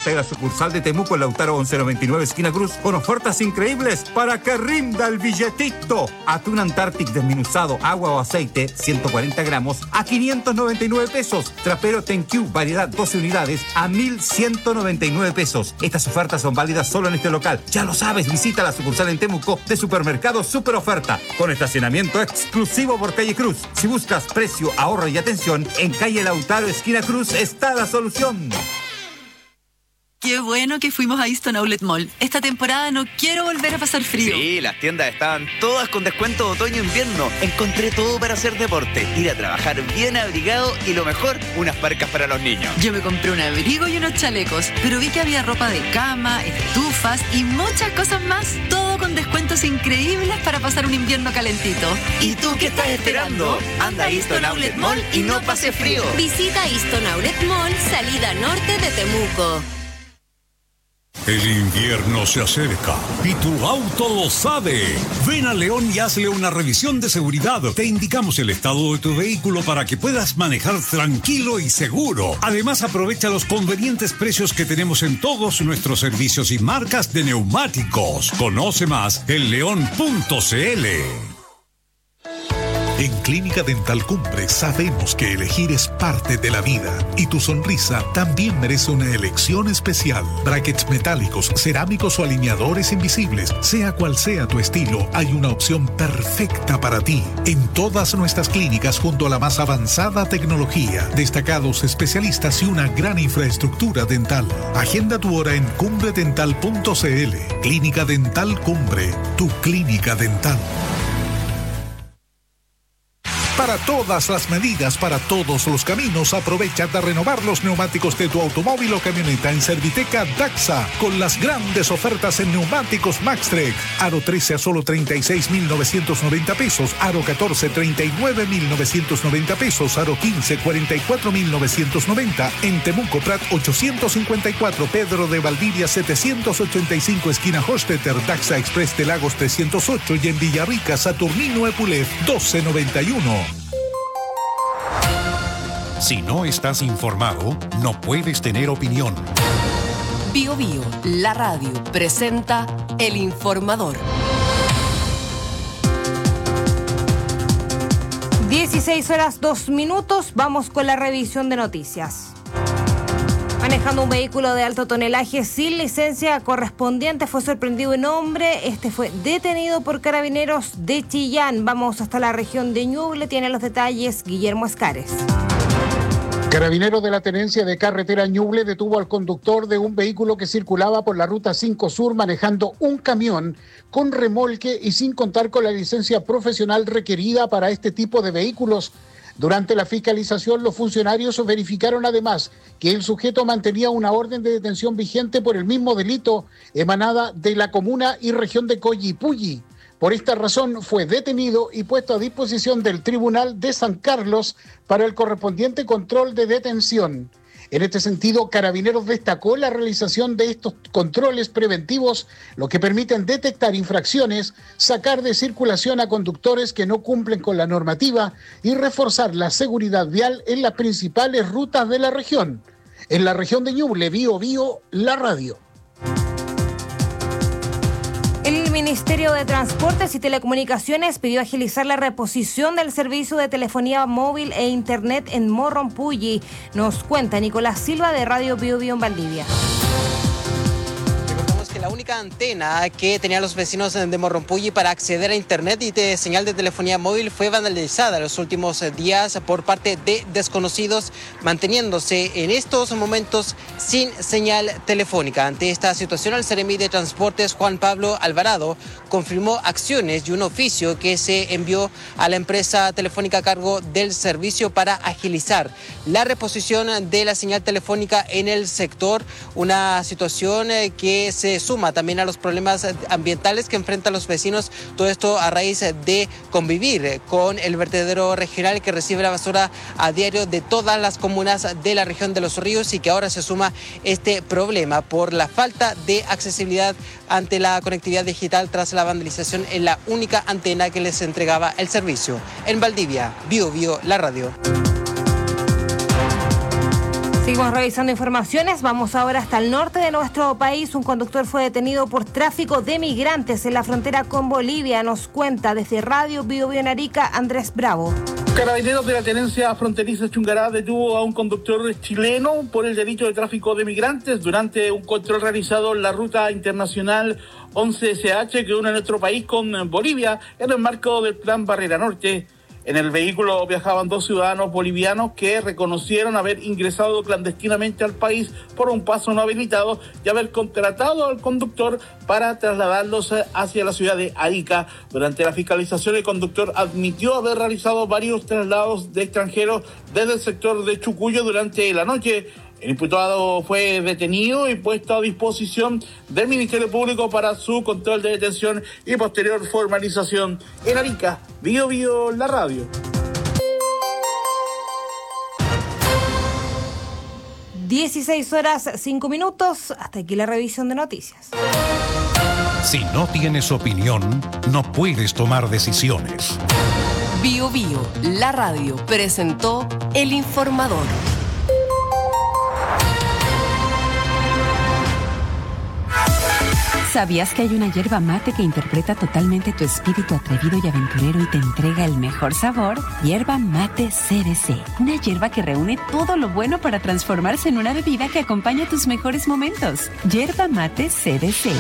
Pasa a la sucursal de Temuco en Lautaro 1199 esquina Cruz con ofertas increíbles para que rinda el billetito. Atún Antarctic desmenuzado, agua o aceite, 140 gramos a 599 pesos. Trapero Tenq, variedad 12 unidades a 1,199 pesos. Estas ofertas son válidas solo en este local. Ya lo sabes, visita la sucursal en Temuco de Supermercado Super Oferta con estacionamiento exclusivo por calle Cruz. Si buscas precio, ahorro y atención, en calle Lautaro esquina Cruz está la solución. Qué bueno que fuimos a Easton Outlet Mall. Esta temporada no quiero volver a pasar frío. Sí, las tiendas estaban todas con descuento de otoño-invierno. Encontré todo para hacer deporte, ir a trabajar bien abrigado y lo mejor, unas parcas para los niños. Yo me compré un abrigo y unos chalecos, pero vi que había ropa de cama, estufas y muchas cosas más. Todo con descuentos increíbles para pasar un invierno calentito. ¿Y tú qué estás esperando? Anda a Easton Outlet Mall y no pases frío. Visita Easton Outlet Mall, salida norte de Temuco. El invierno se acerca y tu auto lo sabe. Ven a León y hazle una revisión de seguridad. Te indicamos el estado de tu vehículo para que puedas manejar tranquilo y seguro. Además, aprovecha los convenientes precios que tenemos en todos nuestros servicios y marcas de neumáticos. Conoce más en león.cl. En Clínica Dental Cumbre sabemos que elegir es parte de la vida y tu sonrisa también merece una elección especial. Brackets metálicos, cerámicos o alineadores invisibles, sea cual sea tu estilo, hay una opción perfecta para ti. En todas nuestras clínicas junto a la más avanzada tecnología, destacados especialistas y una gran infraestructura dental. Agenda tu hora en cumbredental.cl. Clínica Dental Cumbre, tu clínica dental. Para todas las medidas, para todos los caminos, aprovecha de renovar los neumáticos de tu automóvil o camioneta en Serviteca Daxa, con las grandes ofertas en neumáticos Maxtrek. Aro 13 a solo 36,990 pesos, Aro 14, 39,990 pesos, Aro 15, 44,990. En Temuco Prat 854, Pedro de Valdivia 785, esquina Hostetter, Daxa Express de Lagos 308 y en Villarrica, Saturnino Epulev 1291. Si no estás informado, no puedes tener opinión. Bio Bio, la radio, presenta El Informador. 16:02. Vamos con la revisión de noticias. Manejando un vehículo de alto tonelaje sin licencia correspondiente fue sorprendido un hombre. Este fue detenido por carabineros de Chillán. Vamos hasta la región de Ñuble. Tiene los detalles Guillermo Escares. Carabineros de la Tenencia de Carretera Ñuble detuvo al conductor de un vehículo que circulaba por la Ruta 5 Sur manejando un camión con remolque y sin contar con la licencia profesional requerida para este tipo de vehículos. Durante la fiscalización, los funcionarios verificaron además que el sujeto mantenía una orden de detención vigente por el mismo delito emanada de la comuna y región de Collipulli. Por esta razón fue detenido y puesto a disposición del Tribunal de San Carlos para el correspondiente control de detención. En este sentido, Carabineros destacó la realización de estos controles preventivos, lo que permiten detectar infracciones, sacar de circulación a conductores que no cumplen con la normativa y reforzar la seguridad vial en las principales rutas de la región. En la región de Ñuble, Bio Bio, la radio. El Ministerio de Transportes y Telecomunicaciones pidió agilizar la reposición del servicio de telefonía móvil e internet en Morrompulli. Nos cuenta Nicolás Silva de Radio Bio Bio en Valdivia. La única antena que tenían los vecinos de Morrompulli para acceder a internet y de señal de telefonía móvil fue vandalizada en los últimos días por parte de desconocidos, manteniéndose en estos momentos sin señal telefónica. Ante esta situación, el Seremi de Transportes, Juan Pablo Alvarado, confirmó acciones y un oficio que se envió a la empresa telefónica a cargo del servicio para agilizar la reposición de la señal telefónica en el sector, una situación que se suma también a los problemas ambientales que enfrentan los vecinos, todo esto a raíz de convivir con el vertedero regional que recibe la basura a diario de todas las comunas de la región de Los Ríos, y que ahora se suma este problema por la falta de accesibilidad ante la conectividad digital tras la vandalización en la única antena que les entregaba el servicio. En Valdivia, Bio Bio, la radio. Seguimos revisando informaciones. Vamos ahora hasta el norte de nuestro país. Un conductor fue detenido por tráfico de migrantes en la frontera con Bolivia. Nos cuenta desde Radio Bio Bio en Arica, Andrés Bravo. Carabineros de la Tenencia Fronteriza Chungará detuvo a un conductor chileno por el delito de tráfico de migrantes durante un control realizado en la ruta internacional 11SH que une nuestro país con Bolivia en el marco del Plan Barrera Norte. En el vehículo viajaban 2 ciudadanos bolivianos que reconocieron haber ingresado clandestinamente al país por un paso no habilitado y haber contratado al conductor para trasladarlos hacia la ciudad de Arica. Durante la fiscalización, el conductor admitió haber realizado varios traslados de extranjeros desde el sector de Chucuyo durante la noche. El imputado fue detenido y puesto a disposición del Ministerio Público para su control de detención y posterior formalización. En Arica, Bio Bio, la radio. (16:05). Hasta aquí la revisión de noticias. Si no tienes opinión, no puedes tomar decisiones. Bio Bio, la radio, presentó El Informador. ¿Sabías que hay una yerba mate que interpreta totalmente tu espíritu atrevido y aventurero y te entrega el mejor sabor? Yerba Mate CBC. Una yerba que reúne todo lo bueno para transformarse en una bebida que acompaña tus mejores momentos. Yerba Mate CBC.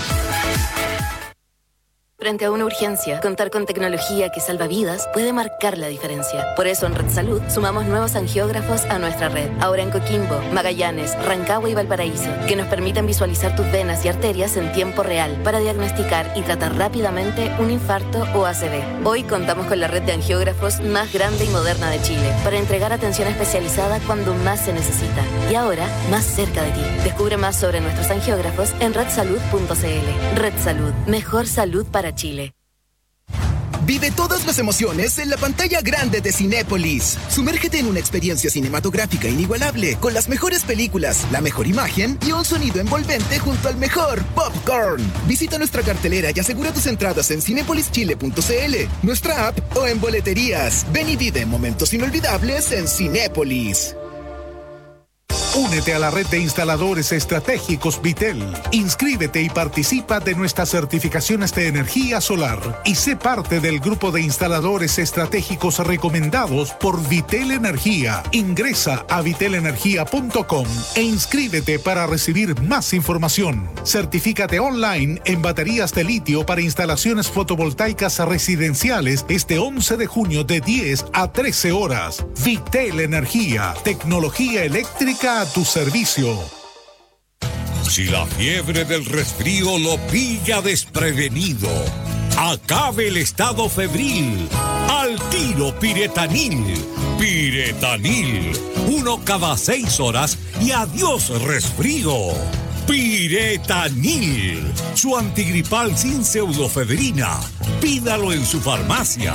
Frente a una urgencia, contar con tecnología que salva vidas puede marcar la diferencia. Por eso en Red Salud sumamos nuevos angiógrafos a nuestra red. Ahora en Coquimbo, Magallanes, Rancagua y Valparaíso, que nos permiten visualizar tus venas y arterias en tiempo real para diagnosticar y tratar rápidamente un infarto o ACV. Hoy contamos con la red de angiógrafos más grande y moderna de Chile para entregar atención especializada cuando más se necesita. Y ahora, más cerca de ti. Descubre más sobre nuestros angiógrafos en redsalud.cl. Red Salud. Mejor salud para Chile. Vive todas las emociones en la pantalla grande de Cinépolis. Sumérgete en una experiencia cinematográfica inigualable, con las mejores películas, la mejor imagen y un sonido envolvente junto al mejor popcorn. Visita nuestra cartelera y asegura tus entradas en cinepolischile.cl, nuestra app o en boleterías. Ven y vive momentos inolvidables en Cinépolis. Únete a la red de instaladores estratégicos Vitel. Inscríbete y participa de nuestras certificaciones de energía solar y sé parte del grupo de instaladores estratégicos recomendados por Vitel Energía. Ingresa a vitelenergia.com e inscríbete para recibir más información. Certifícate online en baterías de litio para instalaciones fotovoltaicas residenciales este 11 de junio de 10 a 13 horas. Vitel Energía, tecnología eléctrica a tu servicio. Si la fiebre del resfrío lo pilla desprevenido, acabe el estado febril. Al tiro Piretanil. Piretanil. 1 cada 6 horas y adiós resfrío. Piretanil. Su antigripal sin pseudofebrina. Pídalo en su farmacia.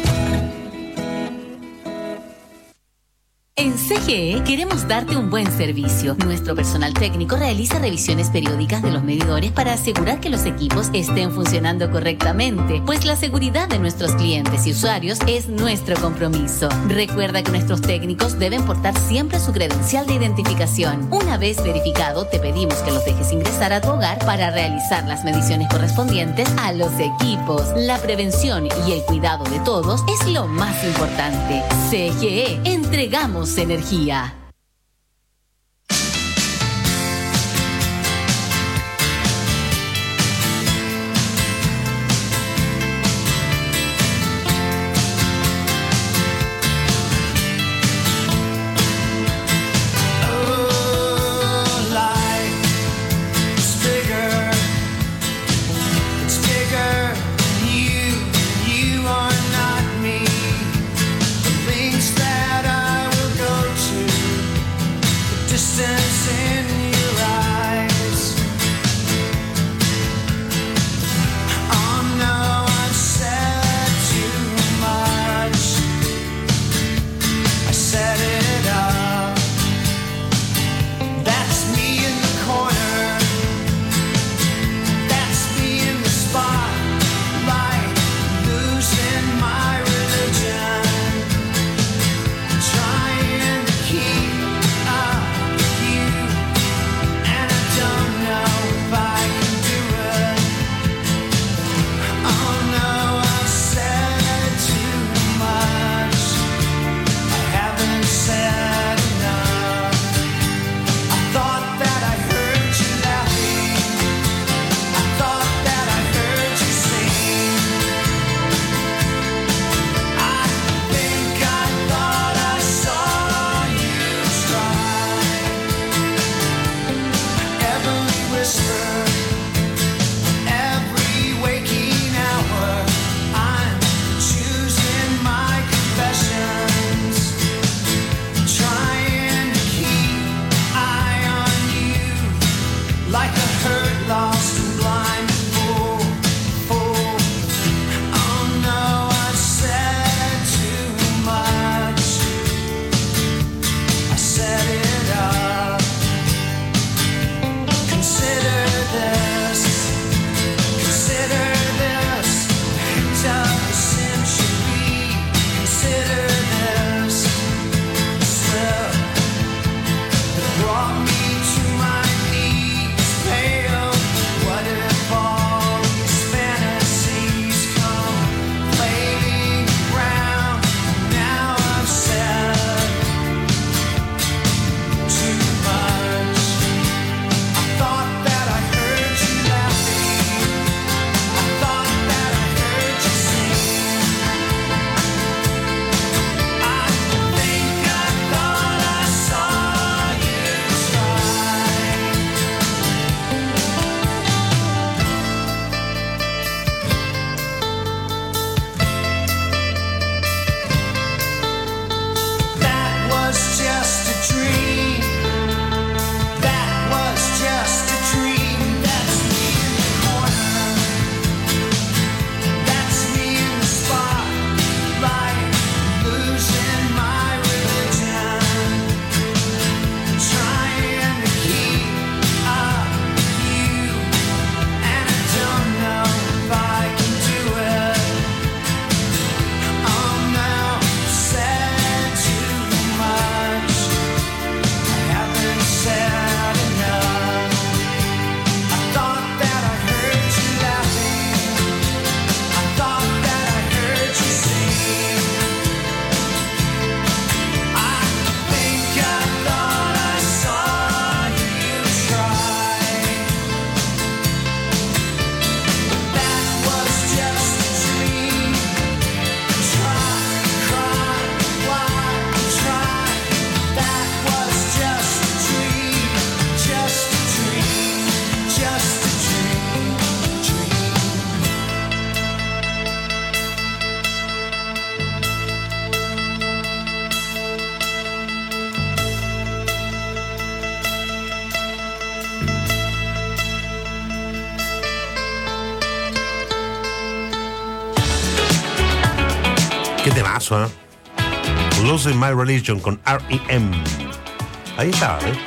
En CGE queremos darte un buen servicio. Nuestro personal técnico realiza revisiones periódicas de los medidores para asegurar que los equipos estén funcionando correctamente, pues la seguridad de nuestros clientes y usuarios es nuestro compromiso. Recuerda que nuestros técnicos deben portar siempre su credencial de identificación. Una vez verificado, te pedimos que los dejes ingresar a tu hogar para realizar las mediciones correspondientes a los equipos. La prevención y el cuidado de todos es lo más importante. CGE, entregamos energía. That I will go to Qué temazo, ¿eh? Losing My Religion con R.E.M. Ahí está, ¿eh?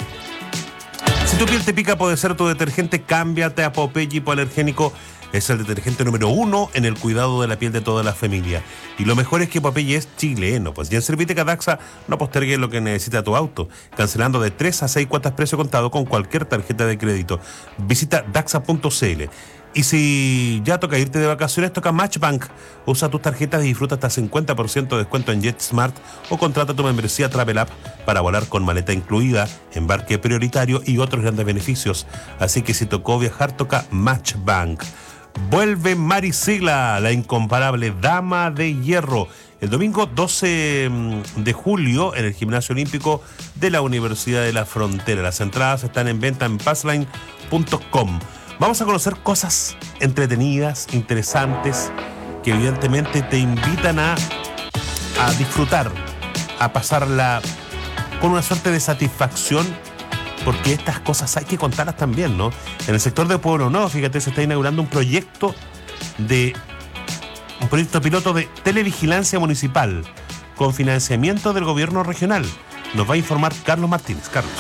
Si tu piel te pica, puede ser tu detergente. Cámbiate a Popeye Hipoalergénico. Es el detergente número 1 en el cuidado de la piel de toda la familia. Y lo mejor es que Popeye es chileno. Pues ya en Serviteca Daxa no postergues lo que necesita tu auto, cancelando de 3 a 6 cuotas precio contado con cualquier tarjeta de crédito. Visita daxa.cl. Y si ya toca irte de vacaciones, toca Matchbank. Usa tus tarjetas y disfruta hasta 50% de descuento en JetSmart o contrata tu membresía Travel App para volar con maleta incluida, embarque prioritario y otros grandes beneficios. Así que si tocó viajar, toca Matchbank. Vuelve Marisela, la incomparable Dama de Hierro, el domingo 12 de julio en el Gimnasio Olímpico de la Universidad de la Frontera. Las entradas están en venta en passline.com. Vamos a conocer cosas entretenidas, interesantes, que evidentemente te invitan a disfrutar, a pasarla con una suerte de satisfacción, porque estas cosas hay que contarlas también, ¿no? En el sector de Pueblo Nuevo, fíjate, se está inaugurando un proyecto piloto de televigilancia municipal con financiamiento del gobierno regional. Nos va a informar Carlos Martínez. Carlos.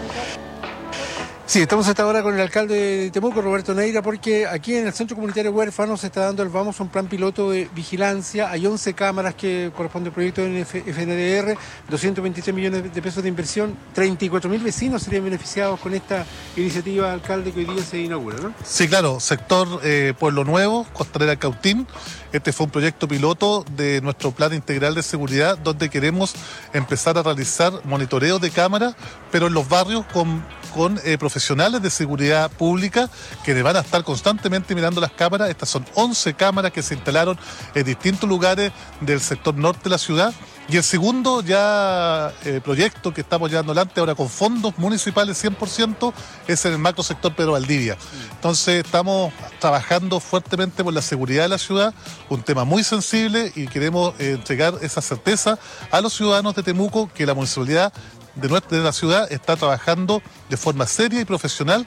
Sí, estamos hasta ahora con el alcalde de Temuco, Roberto Neira, porque aquí en el Centro Comunitario Huérfanos se está dando el Vamos a un plan piloto de vigilancia. Hay 11 cámaras que corresponde al proyecto de FNDR, 223 millones de pesos de inversión, 34.000 vecinos serían beneficiados con esta iniciativa, alcalde, que hoy día se inaugura, ¿no? Sí, claro, sector Pueblo Nuevo, Costanera Cautín. Este fue un proyecto piloto de nuestro plan integral de seguridad, donde queremos empezar a realizar monitoreo de cámaras, pero en los barrios con profesionales de seguridad pública que van a estar constantemente mirando las cámaras. Estas son 11 cámaras que se instalaron en distintos lugares del sector norte de la ciudad, Y el segundo proyecto que estamos llevando adelante ahora con fondos municipales 100% es en el macro sector Pedro Valdivia. Entonces estamos trabajando fuertemente por la seguridad de la ciudad, un tema muy sensible, y queremos entregar esa certeza a los ciudadanos de Temuco que la municipalidad de la ciudad está trabajando de forma seria y profesional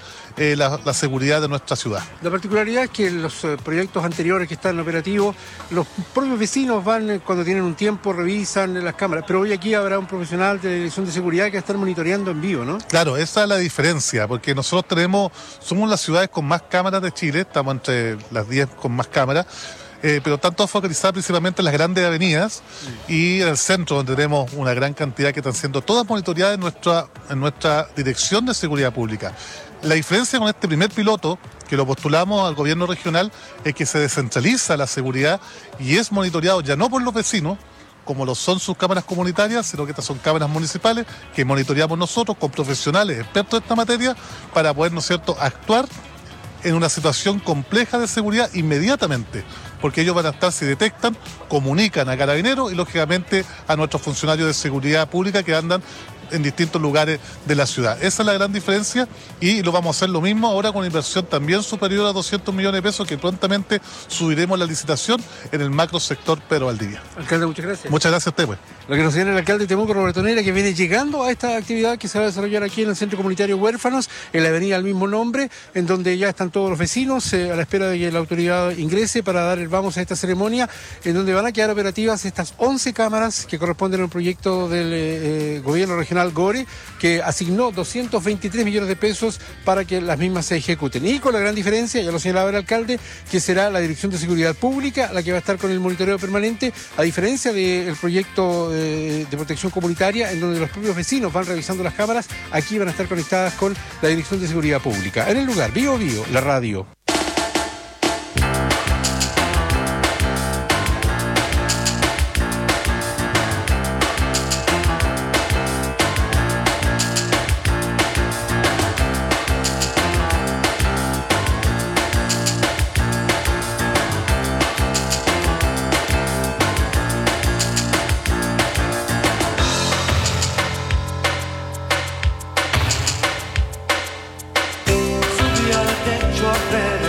la seguridad de nuestra ciudad. La particularidad es que los proyectos anteriores que están operativos, los propios vecinos van cuando tienen un tiempo, revisan las cámaras, pero hoy aquí habrá un profesional de dirección de seguridad que va a estar monitoreando en vivo, ¿no? Claro, esa es la diferencia, porque nosotros somos las ciudades con más cámaras de Chile, estamos entre las 10 con más cámaras, pero están todas focalizadas principalmente en las grandes avenidas y en el centro, donde tenemos una gran cantidad que están siendo todas monitoreadas en nuestra Dirección de Seguridad Pública. La diferencia con este primer piloto, que lo postulamos al gobierno regional, es que se descentraliza la seguridad y es monitoreado ya no por los vecinos, como lo son sus cámaras comunitarias, sino que estas son cámaras municipales que monitoreamos nosotros con profesionales expertos en esta materia para poder, ¿no es cierto?, actuar en una situación compleja de seguridad inmediatamente, porque ellos van a estar, si detectan, comunican a Carabineros y lógicamente a nuestros funcionarios de seguridad pública que andan en distintos lugares de la ciudad. Esa es la gran diferencia y lo vamos a hacer lo mismo ahora con una inversión también superior a 200 millones de pesos que prontamente subiremos la licitación en el macro sector Pedro Valdivia. Alcalde, muchas gracias. Muchas gracias a usted, pues. Lo que nos señala el alcalde de Temuco, Roberto Neira, que viene llegando a esta actividad que se va a desarrollar aquí en el Centro Comunitario Huérfanos, en la avenida al mismo nombre, en donde ya están todos los vecinos a la espera de que la autoridad ingrese para dar el vamos a esta ceremonia, en donde van a quedar operativas estas 11 cámaras que corresponden a un proyecto del gobierno regional GORE, que asignó 223 millones de pesos para que las mismas se ejecuten. Y con la gran diferencia, ya lo señalaba el alcalde, que será la Dirección de Seguridad Pública la que va a estar con el monitoreo permanente, a diferencia del proyecto de protección comunitaria, en donde los propios vecinos van revisando las cámaras. Aquí van a estar conectadas con la Dirección de Seguridad Pública. En el lugar, Bio Bio, la radio. Techo a ver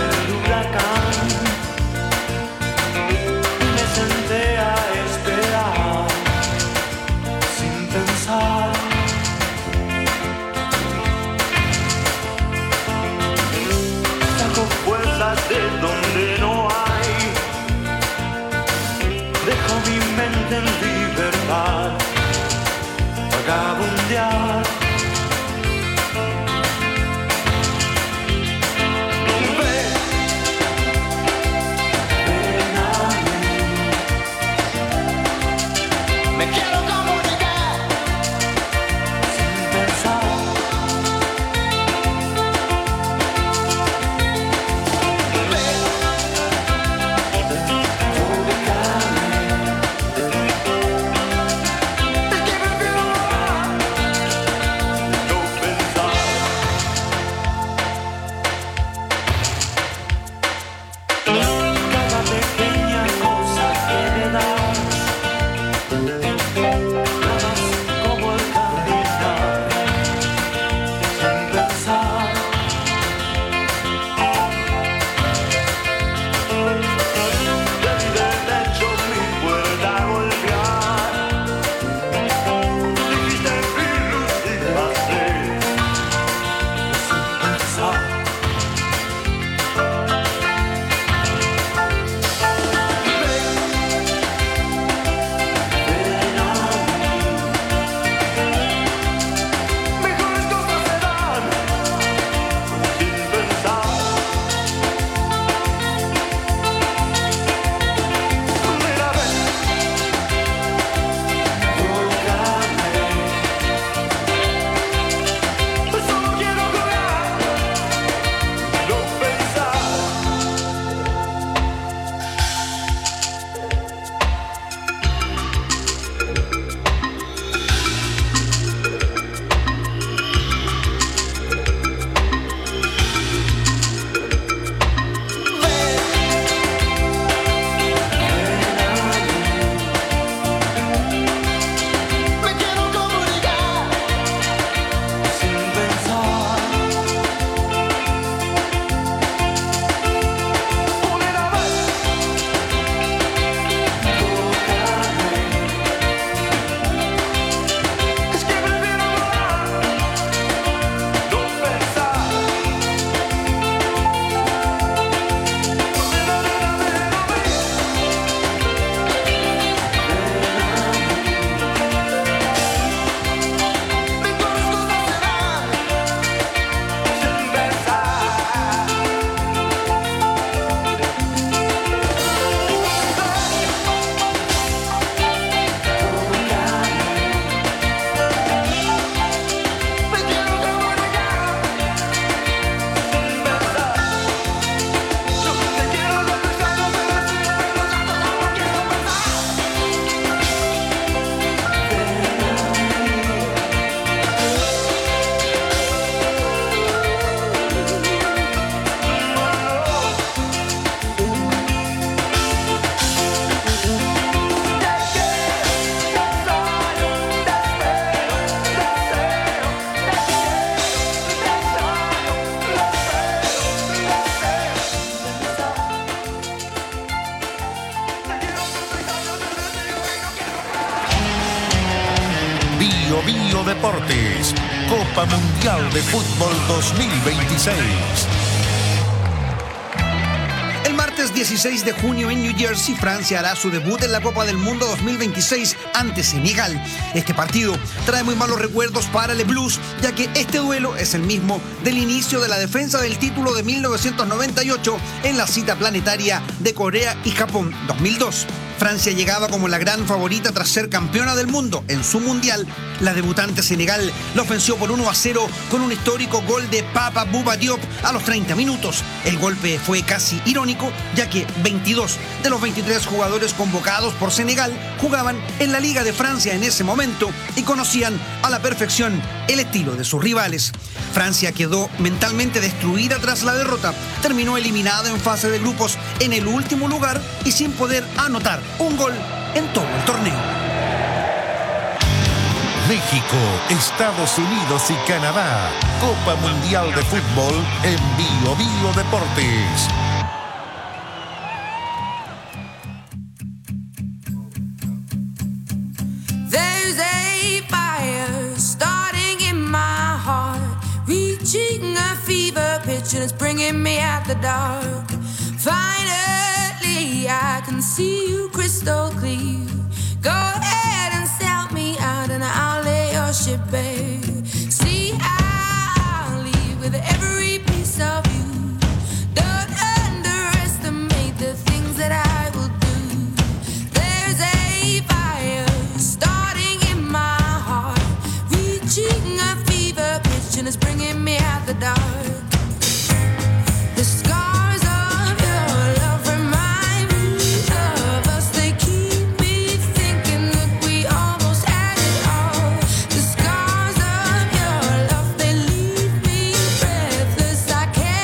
Bio Deportes, Copa Mundial de Fútbol 2026. El martes 16 de junio en New Jersey, Francia hará su debut en la Copa del Mundo 2026 ante Senegal. Este partido trae muy malos recuerdos para Les Blues, ya que este duelo es el mismo del inicio de la defensa del título de 1998 en la cita planetaria de Corea y Japón 2002. Francia llegaba como la gran favorita tras ser campeona del mundo en su mundial. La debutante Senegal lo venció por 1-0 con un histórico gol de Papa Bouba Diop a los 30 minutos. El golpe fue casi irónico, ya que 22 de los 23 jugadores convocados por Senegal jugaban en la Liga de Francia en ese momento y conocían a la perfección el estilo de sus rivales. Francia quedó mentalmente destruida tras la derrota. Terminó eliminada en fase de grupos en el último lugar y sin poder anotar un gol en todo el torneo. México, Estados Unidos y Canadá. Copa Mundial de Fútbol en Bio Deportes. There's a fire starting in my heart, reaching a fever pitch and it's bringing me out the dark. Finally, I can see you crystal clear. Go ahead and sell me out and I'll lay your ship bare. See, I'll leave with every piece of you. Don't underestimate the things that I will do. There's a fire starting in my heart, reaching a fever pitch and it's bringing me out the dark. The scars of your love remind me of us. They keep me thinking that we almost had it all. The scars of your love, they leave me breathless. I can't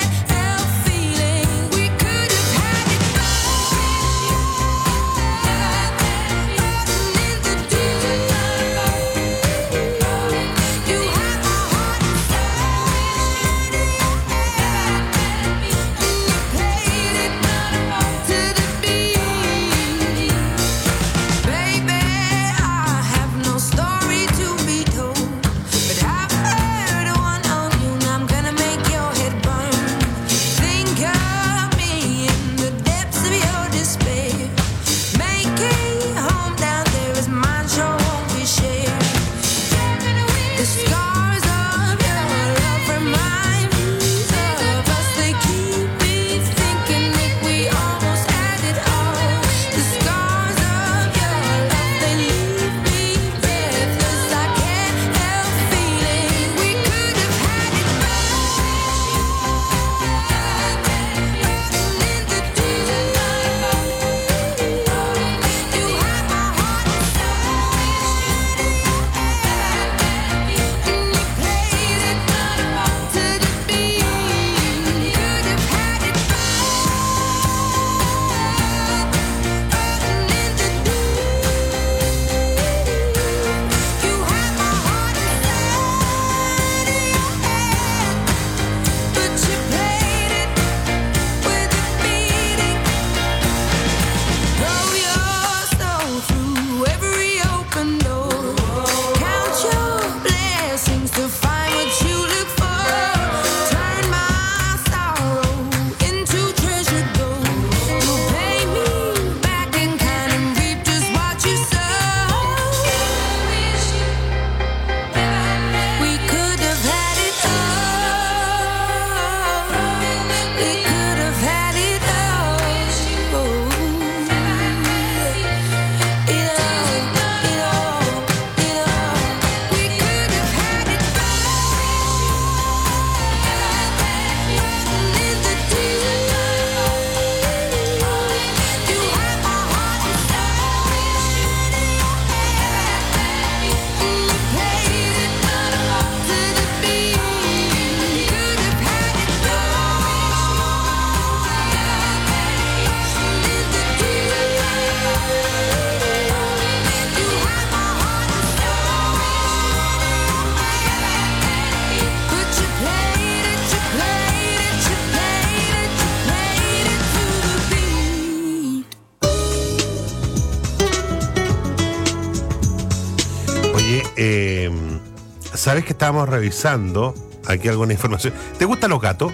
sabes que estábamos revisando aquí alguna información. ¿Te gustan los gatos?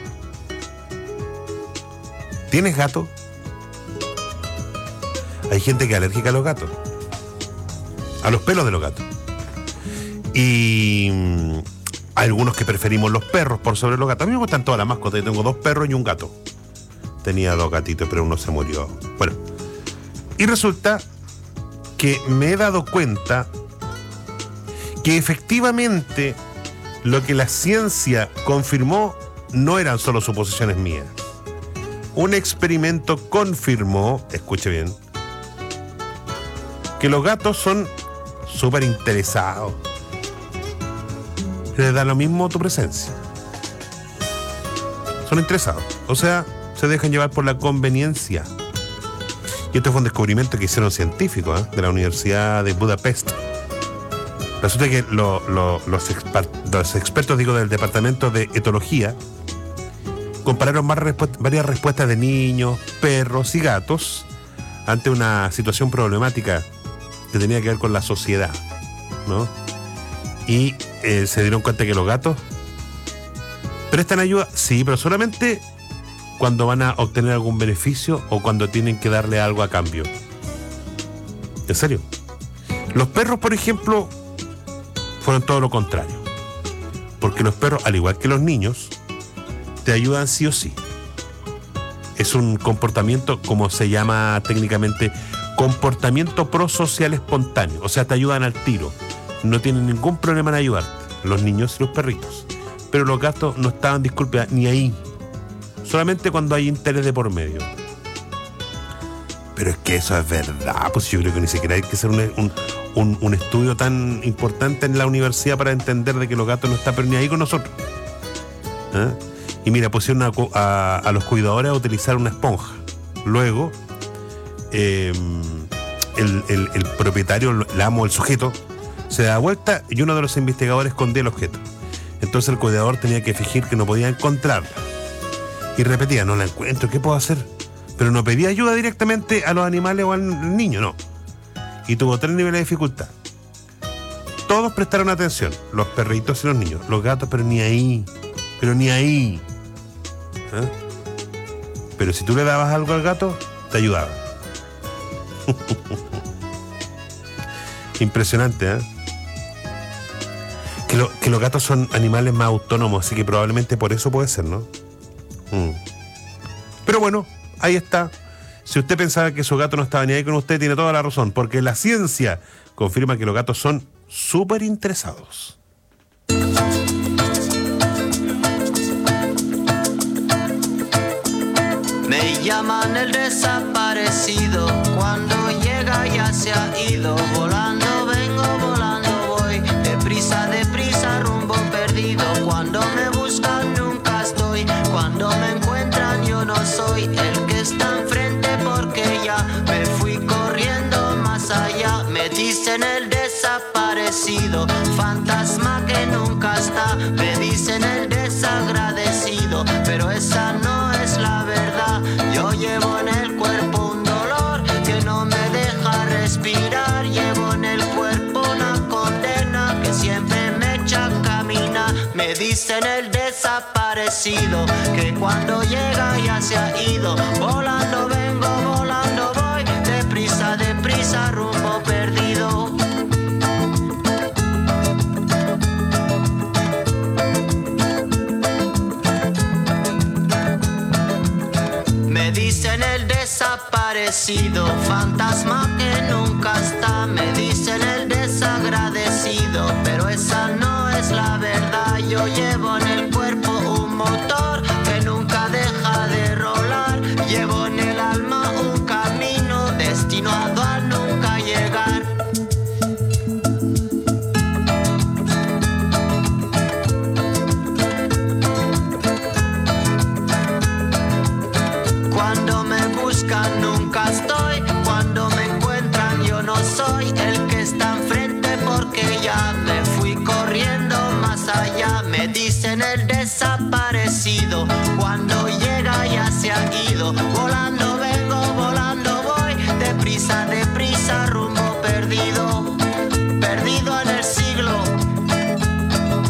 ¿Tienes gato? Hay gente que es alérgica a los gatos, a los pelos de los gatos. Y hay algunos que preferimos los perros por sobre los gatos. A mí me gustan todas las mascotas. Yo tengo 2 perros y un gato. Tenía 2 gatitos, pero uno se murió. Bueno, y resulta que me he dado cuenta que efectivamente lo que la ciencia confirmó no eran solo suposiciones mías. Un experimento confirmó, escuche bien, que los gatos son súper interesados. Les da lo mismo tu presencia. Son interesados. O sea, se dejan llevar por la conveniencia. Y esto fue un descubrimiento que hicieron científicos de la Universidad de Budapest. Resulta que los expertos del Departamento de Etología compararon varias respuestas de niños, perros y gatos ante una situación problemática que tenía que ver con la sociedad, ¿no? Y se dieron cuenta que los gatos prestan ayuda, sí, pero solamente cuando van a obtener algún beneficio o cuando tienen que darle algo a cambio. ¿En serio? Los perros, por ejemplo, fueron todo lo contrario. Porque los perros, al igual que los niños, te ayudan sí o sí. Es un comportamiento, como se llama técnicamente, comportamiento prosocial espontáneo. O sea, te ayudan al tiro. No tienen ningún problema en ayudarte. Los niños y los perritos. Pero los gatos no estaban, disculpe, ni ahí. Solamente cuando hay interés de por medio. Pero es que eso es verdad. Pues yo creo que ni siquiera hay que hacer un estudio tan importante en la universidad para entender de que los gatos no están pero ni ahí con nosotros. ¿Eh? Y mira, pusieron a los cuidadores a utilizar una esponja. Luego, el propietario, el amo, el sujeto, se da vuelta y uno de los investigadores escondía el objeto. Entonces el cuidador tenía que fingir que no podía encontrarla. Y repetía, no la encuentro, ¿qué puedo hacer? Pero no pedía ayuda directamente a los animales o al niño, no. Y tuvo 3 niveles de dificultad. Todos prestaron atención, los perritos y los niños. Los gatos, pero ni ahí. Pero ni ahí. ¿Eh? Pero si tú le dabas algo al gato, te ayudaba. Impresionante, ¿eh? Que los gatos son animales más autónomos, así que probablemente por eso puede ser, ¿no? Pero bueno, ahí está. Si usted pensaba que su gato no estaba ni ahí con usted, tiene toda la razón, porque la ciencia confirma que los gatos son súper interesados. Me llaman el desaparecido, cuando llega ya se ha ido. Volando vengo, volando voy, deprisa, rumbo perdido. Cuando me buscan nunca estoy, cuando me encuentran yo no soy el que está enfrente porque ya me fui corriendo más allá. Me dicen el desaparecido, fantasma que nunca está. Me dicen el desagradecido, pero esa no es la verdad. Yo llevo en el cuerpo un dolor que no me deja respirar. Llevo en el cuerpo una condena que siempre me echa a caminar. Me dicen el desaparecido, que cuando llega ya se ha ido. Volando vengo, volando voy, deprisa, rumbo perdido. Me dicen el desaparecido, fantasma que nunca está. Me dicen el desagradecido, pero esa no es la verdad. Yo llevo en el cuerpo un motor que nunca deja de rolar. Llevo en el alma un camino destinado a nunca llegar. Cuando me buscan nunca estoy, cuando me encuentran yo no soy el que está enfrente porque ya me fui corriendo más allá. Me dicen el desaparecido, cuando llega ya se ha ido. Volando vengo, volando voy, deprisa, rumbo perdido, perdido en el siglo.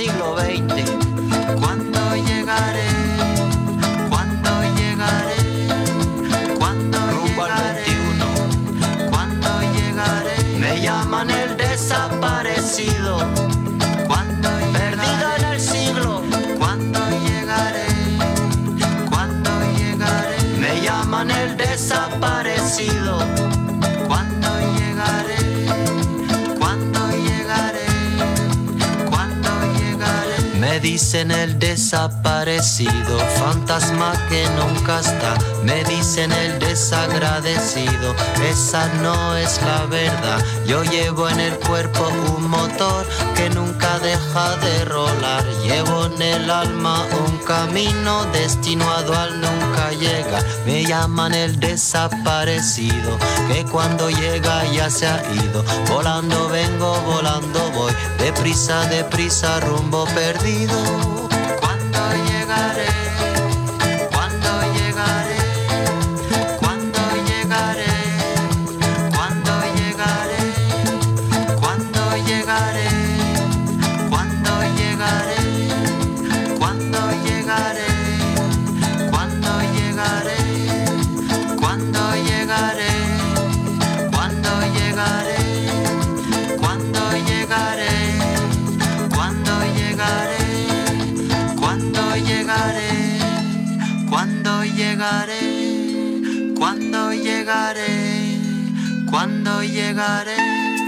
siglo XX. ¿Cuándo llegaré? ¿Cuándo llegaré? ¿Cuándo llegaré? ¿Cuándo llegaré? Me llaman el desaparecido. ¿Cuándo llegaré? Perdido en el siglo. ¿Cuándo llegaré? ¿Cuándo llegaré? Me llaman el desaparecido. ¿Cuándo llegaré? ¿Cuándo llegaré? ¿Cuándo llegaré? Me dicen el desaparecido, fantasma que nunca está. Me dicen el desagradecido, esa no es la verdad. Yo llevo en el cuerpo un motor que nunca deja de rolar. Llevo en el alma un camino destinado al nunca llegar. Me llaman el desaparecido, que cuando llega ya se ha ido. Volando vengo, volando voy, deprisa, deprisa, rumbo perdido. ¿Cuándo llegaré? ¿Cuándo llegaré? ¿Cuándo llegaré? ¿Cuándo llegaré? ¿Cuándo llegaré? ¿Cuándo llegaré? ¿Cuándo llegaré? ¿Cuándo llegaré? ¿Cuándo llegaré? ¿Cuándo llegaré? ¿Cuándo llegaré? ¿Cuándo llegaré? ¿Cuándo llegaré? ¿Cuándo llegaré? ¿Cuándo llegaré? ¿Cuándo llegaré?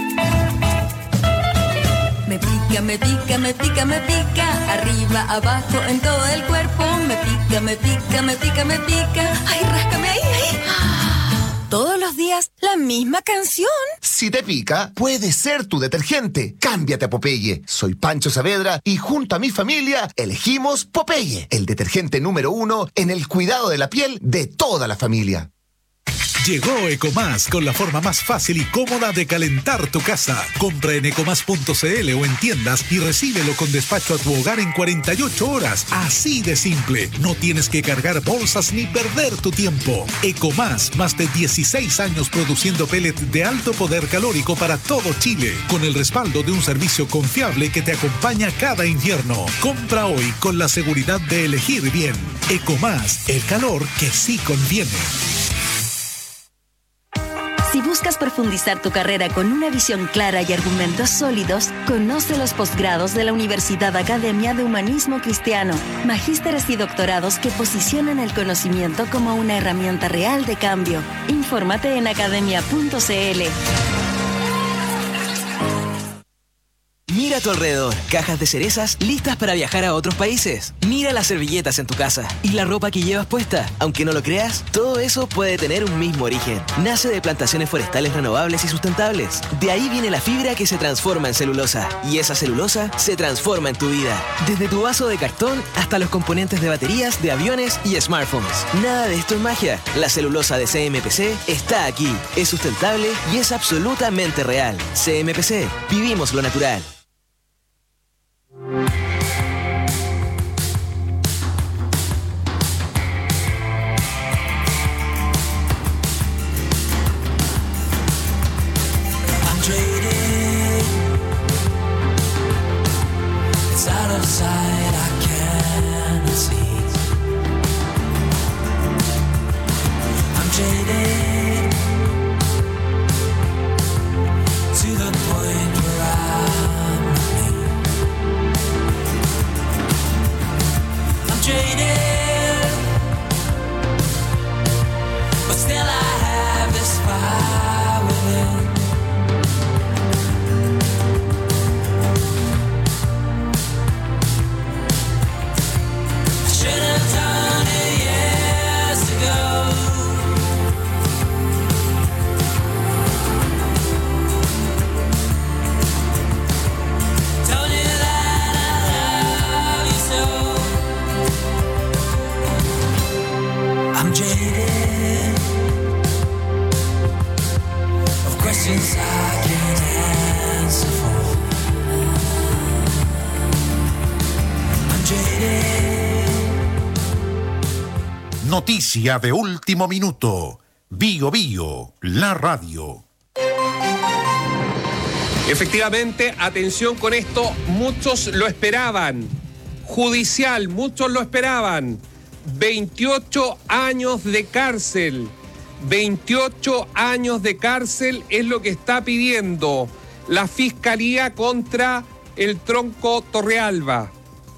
Me pica, me pica, me pica, me pica, arriba, abajo, en todo el cuerpo. Me pica, me pica, me pica, me pica. Ay, ráscame ahí, ahí. Todos los días la misma canción. Si te pica, puede ser tu detergente. Cámbiate a Popeye. Soy Pancho Saavedra y junto a mi familia elegimos Popeye, el detergente número 1 en el cuidado de la piel de toda la familia. Llegó Ecomás con la forma más fácil y cómoda de calentar tu casa. Compra en ecomás.cl o en tiendas y recíbelo con despacho a tu hogar en 48 horas. Así de simple. No tienes que cargar bolsas ni perder tu tiempo. Ecomás, más de 16 años produciendo pellet de alto poder calórico para todo Chile, con el respaldo de un servicio confiable que te acompaña cada invierno. Compra hoy con la seguridad de elegir bien. Ecomás, el calor que sí conviene. Si buscas profundizar tu carrera con una visión clara y argumentos sólidos, conoce los posgrados de la Universidad Academia de Humanismo Cristiano, magísteres y doctorados que posicionan el conocimiento como una herramienta real de cambio. Infórmate en academia.cl. Mira a tu alrededor, cajas de cerezas listas para viajar a otros países. Mira las servilletas en tu casa y la ropa que llevas puesta. Aunque no lo creas, todo eso puede tener un mismo origen. Nace de plantaciones forestales renovables y sustentables. De ahí viene la fibra que se transforma en celulosa. Y esa celulosa se transforma en tu vida. Desde tu vaso de cartón hasta los componentes de baterías, de aviones y smartphones. Nada de esto es magia. La celulosa de CMPC está aquí. Es sustentable y es absolutamente real. CMPC. Vivimos lo natural. Noticia de último minuto. Bio Bio, la radio. Efectivamente, atención con esto, muchos lo esperaban. Judicial, muchos lo esperaban. 28 años de cárcel. 28 años de cárcel es lo que está pidiendo la Fiscalía contra el Tronco Torrealba,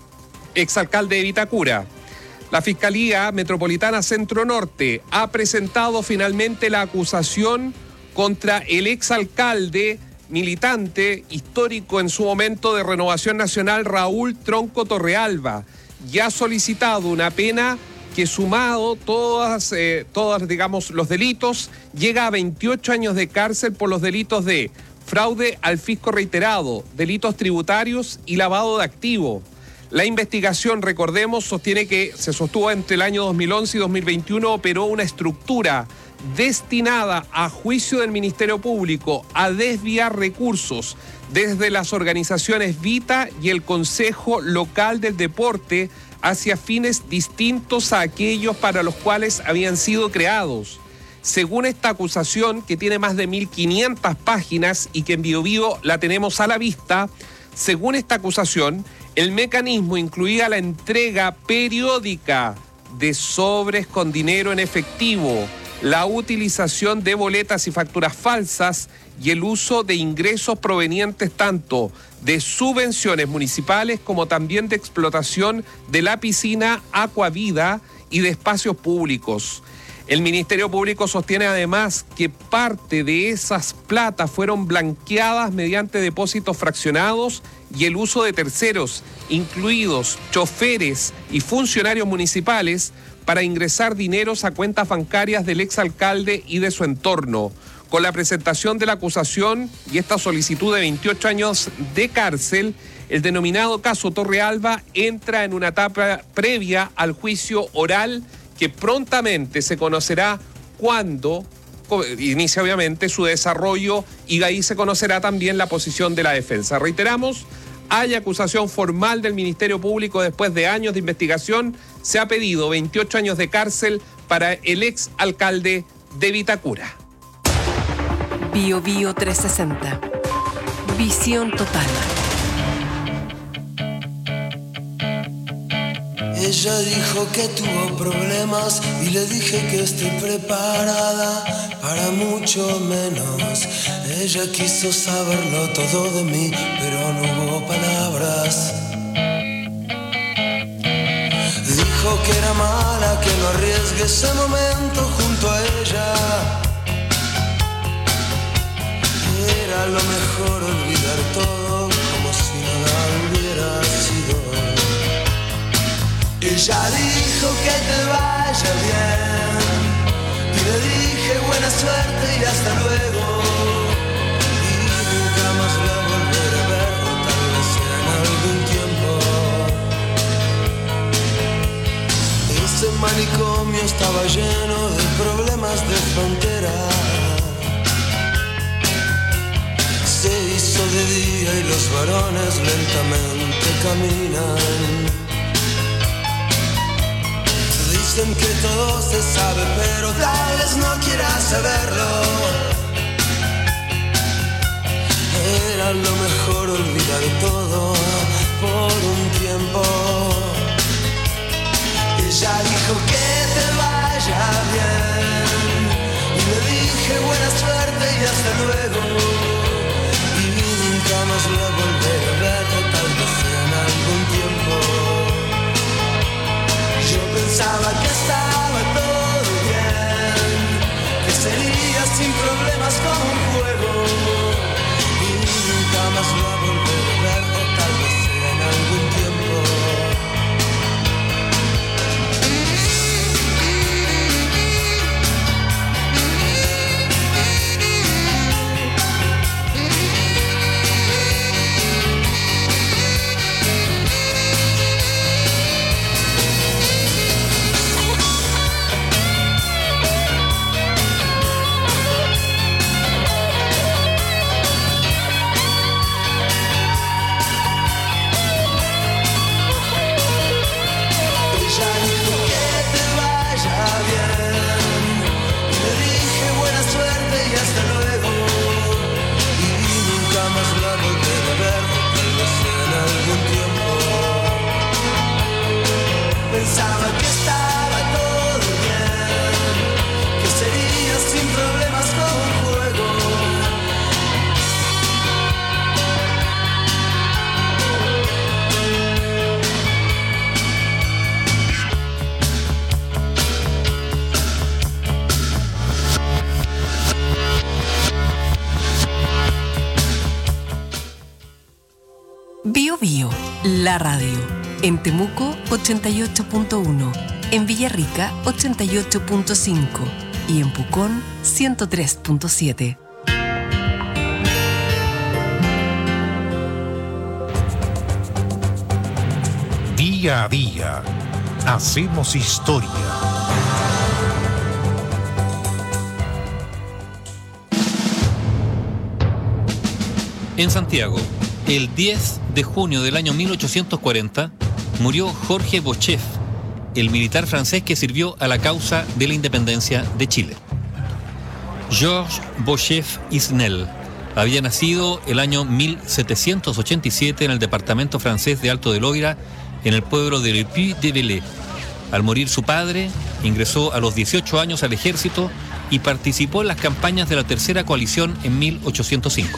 exalcalde de Vitacura. La Fiscalía Metropolitana Centro Norte ha presentado finalmente la acusación contra el exalcalde, militante histórico en su momento de Renovación Nacional, Raúl Tronco Torrealba, y ha solicitado una pena que, sumado todas, digamos, los delitos, llega a 28 años de cárcel por los delitos de fraude al fisco reiterado, delitos tributarios y lavado de activos. La investigación, recordemos, sostiene que se sostuvo entre el año 2011 y 2021, operó una estructura destinada a juicio del Ministerio Público a desviar recursos desde las organizaciones Vita y el Consejo Local del Deporte hacia fines distintos a aquellos para los cuales habían sido creados. Según esta acusación, que tiene más de 1.500 páginas y que en Biobío la tenemos a la vista, según esta acusación, el mecanismo incluía la entrega periódica de sobres con dinero en efectivo, la utilización de boletas y facturas falsas y el uso de ingresos provenientes tanto de subvenciones municipales como también de explotación de la piscina Aquavida y de espacios públicos. El Ministerio Público sostiene además que parte de esas platas fueron blanqueadas mediante depósitos fraccionados y el uso de terceros, incluidos choferes y funcionarios municipales, para ingresar dineros a cuentas bancarias del exalcalde y de su entorno. Con la presentación de la acusación y esta solicitud de 28 años de cárcel, el denominado caso Torrealba entra en una etapa previa al juicio oral que prontamente se conocerá cuando inicia obviamente su desarrollo, y ahí se conocerá también la posición de la defensa. Reiteramos, hay acusación formal del Ministerio Público después de años de investigación. Se ha pedido 28 años de cárcel para el ex alcalde de Vitacura. Biobío 360. Visión total. Ella dijo que tuvo problemas y le dije que estoy preparada para mucho menos. Ella quiso saberlo todo de mí, pero no hubo palabras. Dijo que era mala, que no arriesgue ese momento junto a ella. Era lo mejor olvidar todo como si nada hubiera sido. Ella dijo que te vaya bien y le dije buena suerte y hasta luego. Y nunca más la volveré a ver, o tal vez en algún tiempo. Ese manicomio estaba lleno de problemas de frontera. Se hizo de día y los varones lentamente caminan. Dicen que todo se sabe, pero tal vez no quieras saberlo. Era lo mejor olvidar todo por un tiempo. Ella dijo que te vaya bien y le dije buena suerte y hasta luego. Y nunca más la volveré a ver, o tal vez en algún tiempo. Yo pensaba que estaba todo bien, que sería sin problemas como un juego. Y nunca más la volveré a ver, o tal vez sea en algún tiempo. la radio. En Temuco 88.1, en Villarrica 88.5 y en Pucón 103.7. Día a día, hacemos historia. En Santiago, el 10 de junio del año 1840, murió Jorge Beauchef, el militar francés que sirvió a la causa de la independencia de Chile. Georges Beauchef Isnel había nacido el año 1787 en el departamento francés de Alto del Loira, en el pueblo de Le Puy-de-Velay. Al morir su padre, ingresó a los 18 años al ejército y participó en las campañas de la Tercera Coalición en 1805.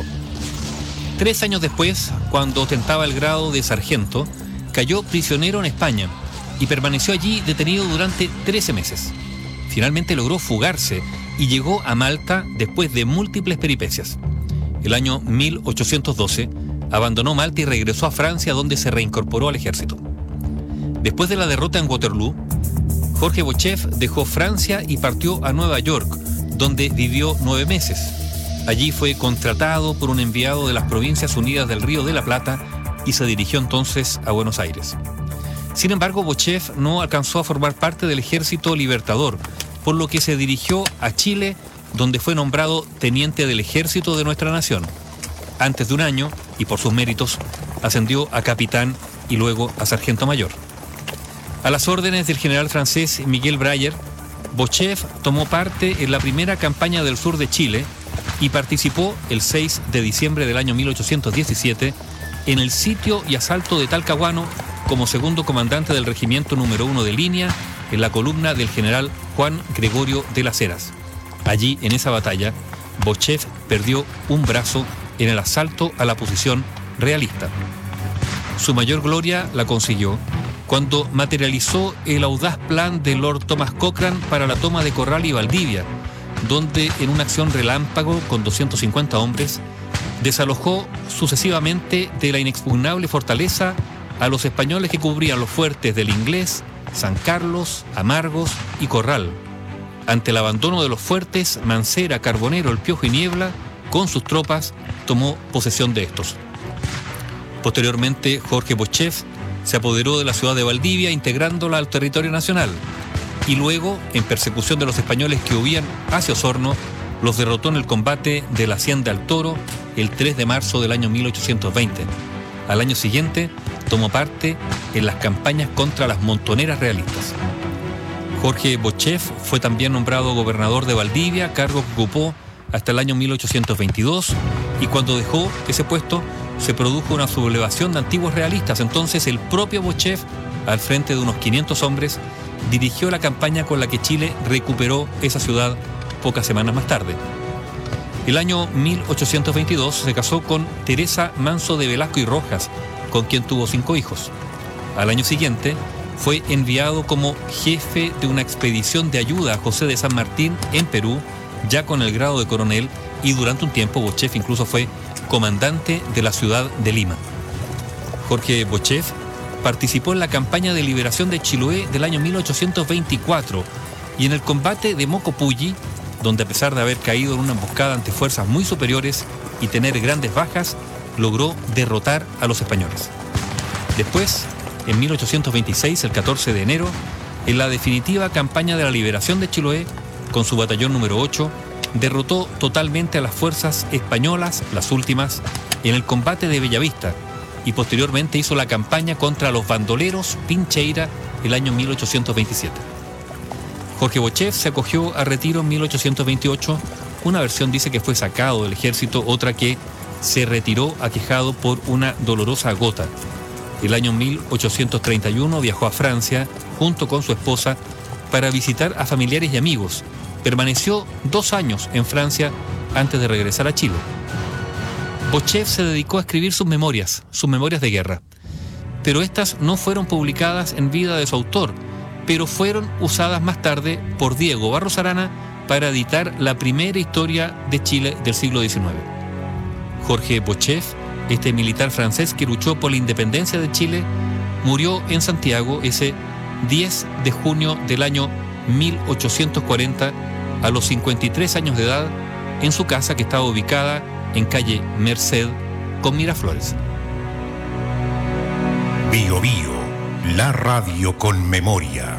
3 años después, cuando ostentaba el grado de sargento, cayó prisionero en España y permaneció allí detenido durante 13 meses. Finalmente logró fugarse y llegó a Malta después de múltiples peripecias. El año 1812 abandonó Malta y regresó a Francia, donde se reincorporó al ejército. Después de la derrota en Waterloo, Jorge Beauchef dejó Francia y partió a Nueva York, donde vivió 9 meses. Allí fue contratado por un enviado de las Provincias Unidas del Río de la Plata y se dirigió entonces a Buenos Aires. Sin embargo, Beauchef no alcanzó a formar parte del Ejército Libertador, por lo que se dirigió a Chile, donde fue nombrado teniente del Ejército de nuestra nación. Antes de un año, y por sus méritos, ascendió a capitán y luego a sargento mayor. A las órdenes del general francés Miguel Breyer, Beauchef tomó parte en la primera campaña del sur de Chile y participó el 6 de diciembre del año 1817 en el sitio y asalto de Talcahuano como segundo comandante del regimiento número 1 de línea en la columna del general Juan Gregorio de las Heras. Allí, en esa batalla, Beauchef perdió un brazo en el asalto a la posición realista. Su mayor gloria la consiguió cuando materializó el audaz plan de Lord Thomas Cochrane para la toma de Corral y Valdivia, donde en una acción relámpago con 250 hombres desalojó sucesivamente de la inexpugnable fortaleza a los españoles que cubrían los fuertes del Inglés, San Carlos, Amargos y Corral. Ante el abandono de los fuertes, Mancera, Carbonero, El Piojo y Niebla, con sus tropas, tomó posesión de estos. Posteriormente, Jorge Beauchef se apoderó de la ciudad de Valdivia, integrándola al territorio nacional, y luego, en persecución de los españoles que huían hacia Osorno, los derrotó en el combate de la Hacienda al Toro el 3 de marzo del año 1820. Al año siguiente, tomó parte en las campañas contra las montoneras realistas. Jorge Beauchef fue también nombrado gobernador de Valdivia, cargo que ocupó hasta el año 1822, y cuando dejó ese puesto se produjo una sublevación de antiguos realistas. Entonces el propio Beauchef, al frente de unos 500 hombres, dirigió la campaña con la que Chile recuperó esa ciudad pocas semanas más tarde. El año 1822 se casó con Teresa Manso de Velasco y Rojas, con quien tuvo 5 hijos. Al año siguiente fue enviado como jefe de una expedición de ayuda a José de San Martín en Perú, ya con el grado de coronel, y durante un tiempo Beauchef incluso fue comandante de la ciudad de Lima. Jorge Beauchef participó en la campaña de liberación de Chiloé del año 1824 y en el combate de Mocopulli, donde a pesar de haber caído en una emboscada ante fuerzas muy superiores y tener grandes bajas, logró derrotar a los españoles. Después, en 1826, el 14 de enero, en la definitiva campaña de la liberación de Chiloé, con su batallón número 8, derrotó totalmente a las fuerzas españolas, las últimas, en el combate de Bellavista, y posteriormente hizo la campaña contra los bandoleros Pincheira el año 1827. Jorge Beauchef se acogió a retiro en 1828. Una versión dice que fue sacado del ejército, otra que se retiró aquejado por una dolorosa gota. El año 1831 viajó a Francia junto con su esposa para visitar a familiares y amigos. Permaneció 2 años en Francia antes de regresar a Chile. Beauchef se dedicó a escribir sus memorias de guerra. Pero estas no fueron publicadas en vida de su autor, pero fueron usadas más tarde por Diego Barros Arana para editar la primera historia de Chile del siglo XIX. Jorge Beauchef este militar francés que luchó por la independencia de Chile, murió en Santiago ese 10 de junio del año 1840 a los 53 años de edad en su casa que estaba ubicada en calle Merced con Miraflores. Bio Bio, la radio con memoria.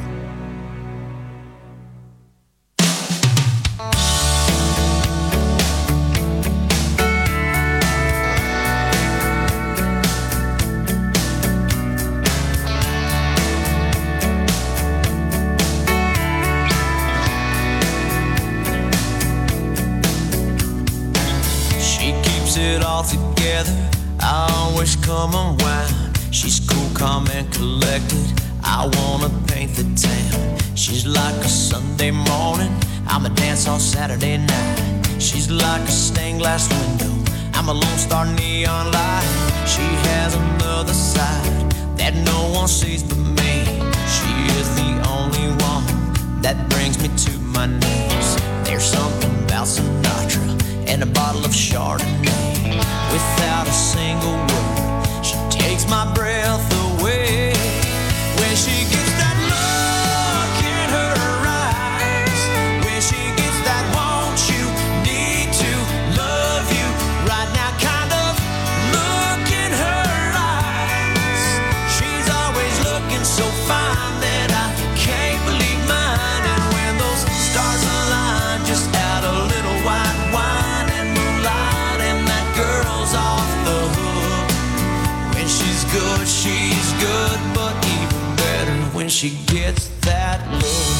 I always come unwound. She's cool, calm, and collected. I wanna paint the town. She's like a Sunday morning. I'm a dance hall Saturday night. She's like a stained glass window. I'm a lone star neon light. She has another side that no one sees but me. She is the only one that brings me to my knees. There's something about Sinatra and a bottle of Chardonnay. Without a single word, she takes my breath away. When she gets that look in her eyes, when she gets that want you, need to, love you, right now kind of look in her eyes. She's always looking so fine that I can't believe mine. And when those stars align, just add a little white wine and moonlight, and that girl's off the hook. When she's good, but even better when she gets that look.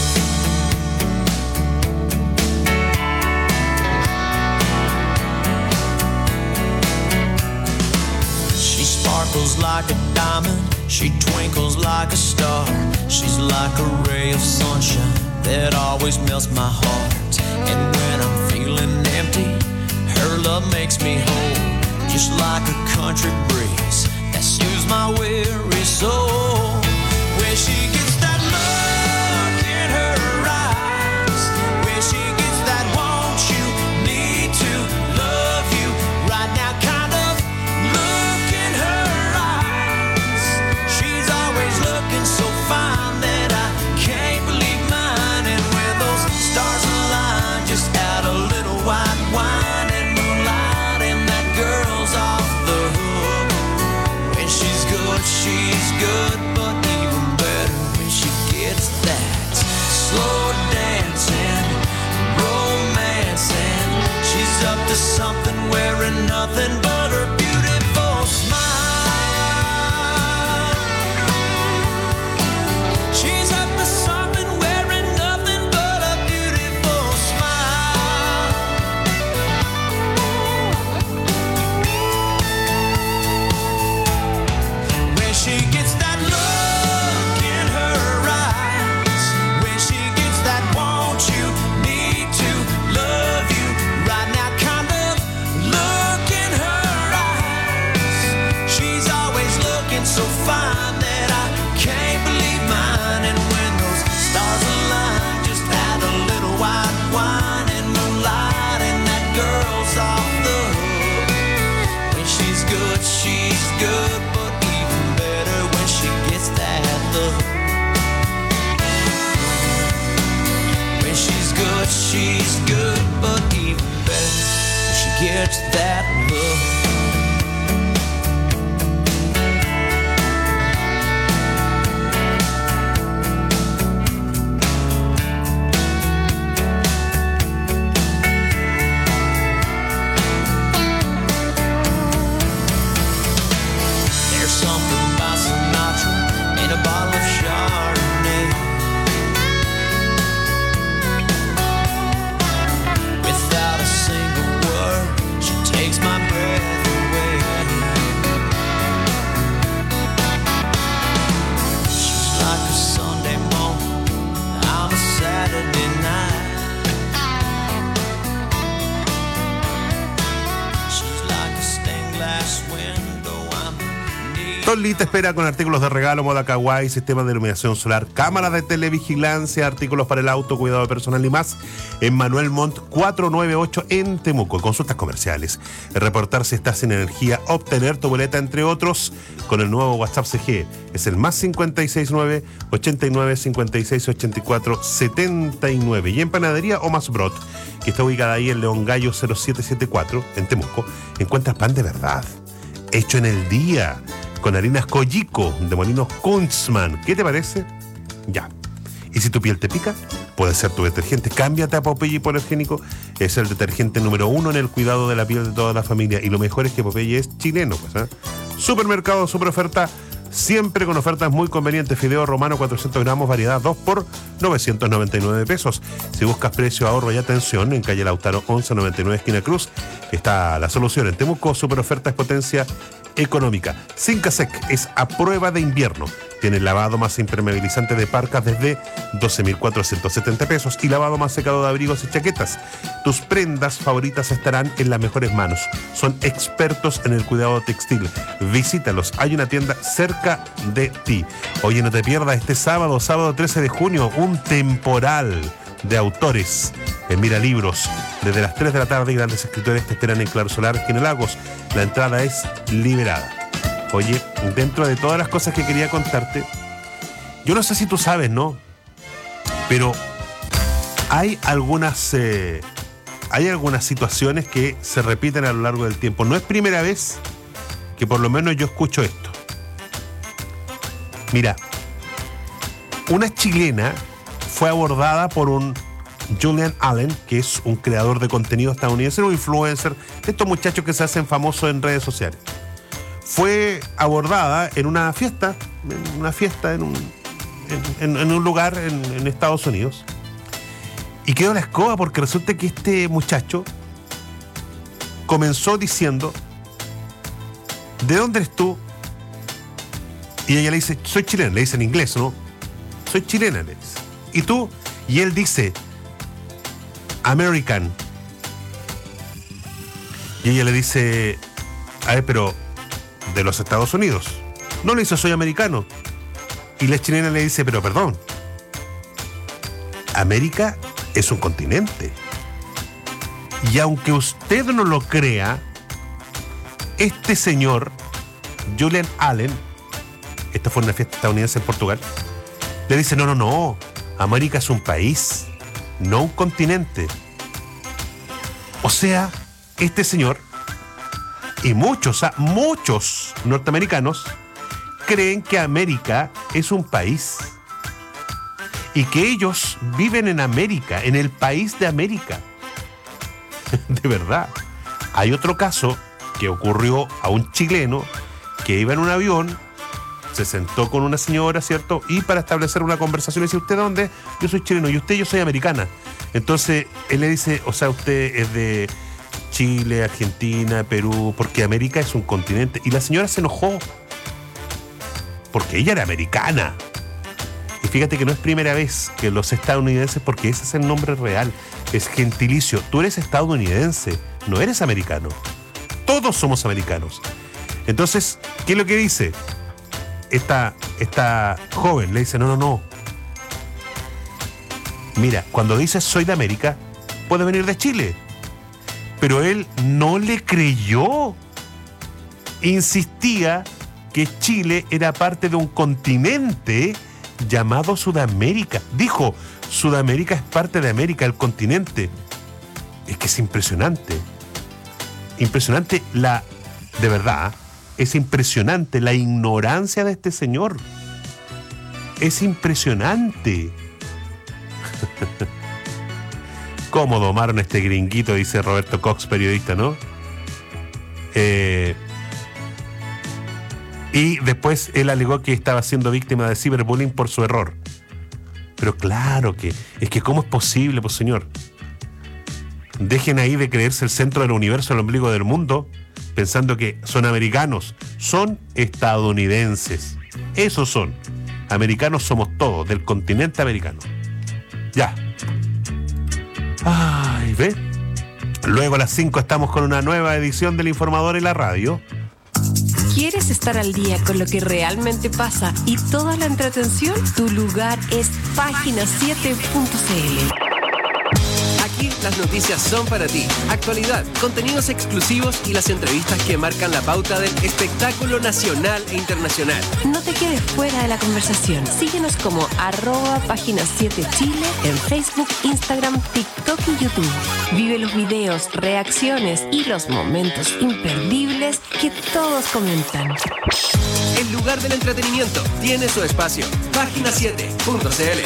She sparkles like a diamond, she twinkles like a star. She's like a ray of sunshine that always melts my heart. And when I'm feeling empty, her love makes me whole. Just like a country breeze that soothes my weary soul. When she gets that look in her eyes, when she gets that want you, need to, love you, right now kind of look in her eyes. She's always looking so fine that I can't believe mine. And when those stars align, just add a little white wine and moonlight, and that girl's off the hook. When she's good, but even better when she gets that slow dancing, romancing. She's up to something, wearing nothing but her beautiful smile. She's up to something, wearing nothing but a beautiful smile. When she gets that look in her eyes, when she gets that want you, need to, love you, right now kind of look in her eyes. She's always looking so fine that I can't believe mine. And when those stars align, just add a little white wine and moonlight, and that girl's off the hook. When she's good, but even better when she gets that look. When she's good, but even better when she gets that look. There's something about Sinatra in a bottle of Chardonnay. Without a single word, she takes my Only te espera con artículos de regalo, moda kawaii, sistema de iluminación solar, cámaras de televigilancia, artículos para el auto, cuidado personal y más en Manuel Montt 498 en Temuco. Consultas comerciales, reportar si estás sin energía, obtener tu boleta, entre otros, con el nuevo WhatsApp CG. Es el más 569 89 56 84 79. Y en Panadería Omas Brot, que está ubicada ahí en León Gallo 0774 en Temuco, encuentras pan de verdad, hecho en el día, con harinas Coyico de Molinos Kunzman. ¿Qué te parece? Ya. Y si tu piel te pica, puede ser tu detergente. Cámbiate a Popeye Hipoalergénico. Es el detergente número 1 en el cuidado de la piel de toda la familia. Y lo mejor es que Popeye es chileno, pues, ¿eh? Supermercado, super oferta. Siempre con ofertas muy convenientes. Fideo romano 400 gramos, variedad 2 por 999 pesos. Si buscas precio, ahorro y atención, en calle Lautaro 1199 esquina Cruz está la solución. En Temuco, super oferta es potencia económica. Sincasec es a prueba de invierno. Tiene lavado más impermeabilizante de parcas desde 12.470 pesos y lavado más secado de abrigos y chaquetas. Tus prendas favoritas estarán en las mejores manos. Son expertos en el cuidado textil. Visítalos. Hay una tienda cerca de ti. Oye, no te pierdas este sábado 13 de junio, un temporal de autores en Mira Libros. Desde las 3 de la tarde, grandes escritores te esperan en Claro Solar, en Lagos. La entrada es liberada. Oye, dentro de todas las cosas que quería contarte, yo no sé si tú sabes, ¿no? Pero hay algunas situaciones que se repiten a lo largo del tiempo. No es primera vez que por lo menos yo escucho esto. Mira, una chilena fue abordada por un Julian Allen, que es un creador de contenido estadounidense, un influencer, de estos muchachos que se hacen famosos en redes sociales. Fue abordada en una fiesta en un lugar en Estados Unidos. Y quedó la escoba porque resulta que este muchacho comenzó diciendo: ¿de dónde eres tú? Y ella le dice: soy chilena. Le dice en inglés, ¿no? Soy chilena, le dice. ¿Y tú? Y él dice: American. Y ella le dice: a ver, pero de los Estados Unidos. No, le dice: soy americano. Y la chilena le dice: pero perdón, América es un continente. Y aunque usted no lo crea, este señor, Julian Allen, esta fue una fiesta estadounidense en Portugal, le dice: no, América es un país, no un continente. O sea, este señor y muchos norteamericanos creen que América es un país y que ellos viven en América, en el país de América. De verdad. Hay otro caso que ocurrió a un chileno que iba en un avión, se sentó con una señora, ¿cierto? Y para establecer una conversación, dice: ¿usted dónde? Yo soy chileno. ¿Y usted? Yo soy americana. Entonces él le dice: o sea, usted es de Chile, Argentina, Perú, porque América es un continente. Y la señora se enojó porque ella era americana. Y fíjate que no es primera vez que los estadounidenses, porque ese es el nombre real, es gentilicio. Tú eres estadounidense, no eres americano. Todos somos americanos. Entonces, ¿qué es lo que dice? Esta joven le dice: no. Mira, cuando dices soy de América, puede venir de Chile. Pero él no le creyó. Insistía que Chile era parte de un continente llamado Sudamérica. Dijo: Sudamérica es parte de América, el continente. Es que es impresionante. Impresionante de verdad, es impresionante la ignorancia de este señor. Es impresionante. ¿Cómo domaron a este gringuito? Dice Roberto Cox, periodista, ¿no? Y después él alegó que estaba siendo víctima de ciberbullying por su error. Pero claro que, es que ¿cómo es posible, pues señor? Dejen ahí de creerse el centro del universo, el ombligo del mundo, pensando que son americanos. Son estadounidenses. Esos son. Americanos somos todos, del continente americano. Ya. Ay, ¿ve? Luego a las 5 estamos con una nueva edición del Informador en la radio. ¿Quieres estar al día con lo que realmente pasa y toda la entretención? Tu lugar es página7.cl. Aquí las noticias son para ti. Actualidad, contenidos exclusivos y las entrevistas que marcan la pauta del espectáculo nacional e internacional. No te quedes fuera de la conversación. Síguenos como @página7chile en Facebook, Instagram, TikTok y YouTube. Vive los videos, reacciones y los momentos imperdibles que todos comentan. El lugar del entretenimiento tiene su espacio. Página7.cl.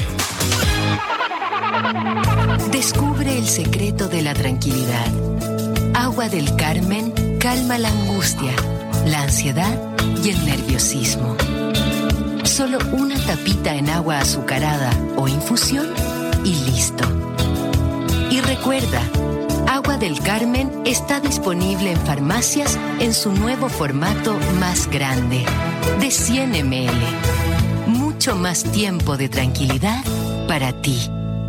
Descubre el secreto de la tranquilidad. Agua del Carmen calma la angustia, la ansiedad y el nerviosismo. Solo una tapita en agua azucarada o infusión y listo. Y recuerda, Agua del Carmen está disponible en farmacias en su nuevo formato más grande, de 100 ml. Mucho más tiempo de tranquilidad para ti.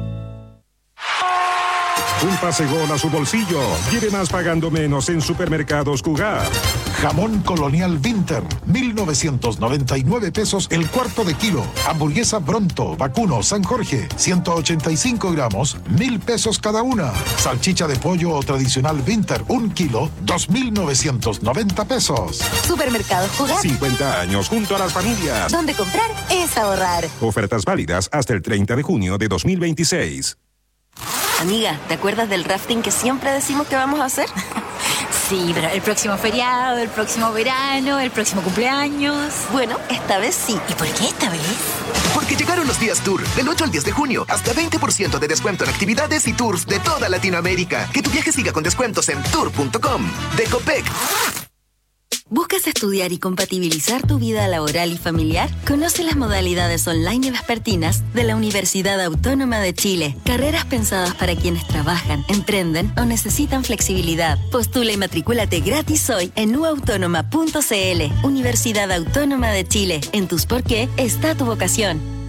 Un pase gol a su bolsillo. Lleve más pagando menos en Supermercados Cugat. Jamón Colonial Winter, 1,999 pesos el cuarto de kilo. Hamburguesa Bronto, vacuno, San Jorge, 185 gramos, 1,000 pesos cada una. Salchicha de pollo o tradicional Winter, 1 kilo, 2,990 pesos. Supermercados Cugat. 50 años junto a las familias. Donde comprar es ahorrar. Ofertas válidas hasta el 30 de junio de 2026. Amiga, ¿te acuerdas del rafting que siempre decimos que vamos a hacer? Sí, pero el próximo feriado, el próximo verano, el próximo cumpleaños. Bueno, esta vez sí. ¿Y por qué esta vez? Porque llegaron los días Tour, del 8 al 10 de junio, hasta 20% de descuento en actividades y tours de toda Latinoamérica. Que tu viaje siga con descuentos en tour.com. De Copec. ¿Buscas estudiar y compatibilizar tu vida laboral y familiar? Conoce las modalidades online y vespertinas de la Universidad Autónoma de Chile. Carreras pensadas para quienes trabajan, emprenden o necesitan flexibilidad. Postula y matricúlate gratis hoy en uautónoma.cl. Universidad Autónoma de Chile. En tus por qué está tu vocación.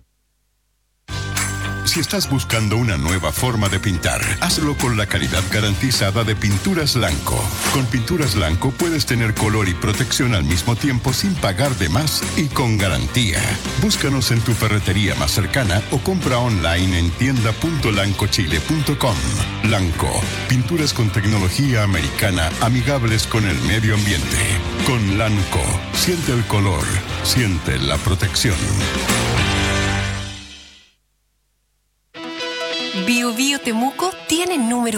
Si estás buscando una nueva forma de pintar, hazlo con la calidad garantizada de Pinturas Lanco. Con Pinturas Lanco puedes tener color y protección al mismo tiempo sin pagar de más y con garantía. Búscanos en tu ferretería más cercana o compra online en tienda.lancochile.com. Lanco, pinturas con tecnología americana amigables con el medio ambiente. Con Lanco, siente el color, siente la protección. Bio Bio Temuco tiene número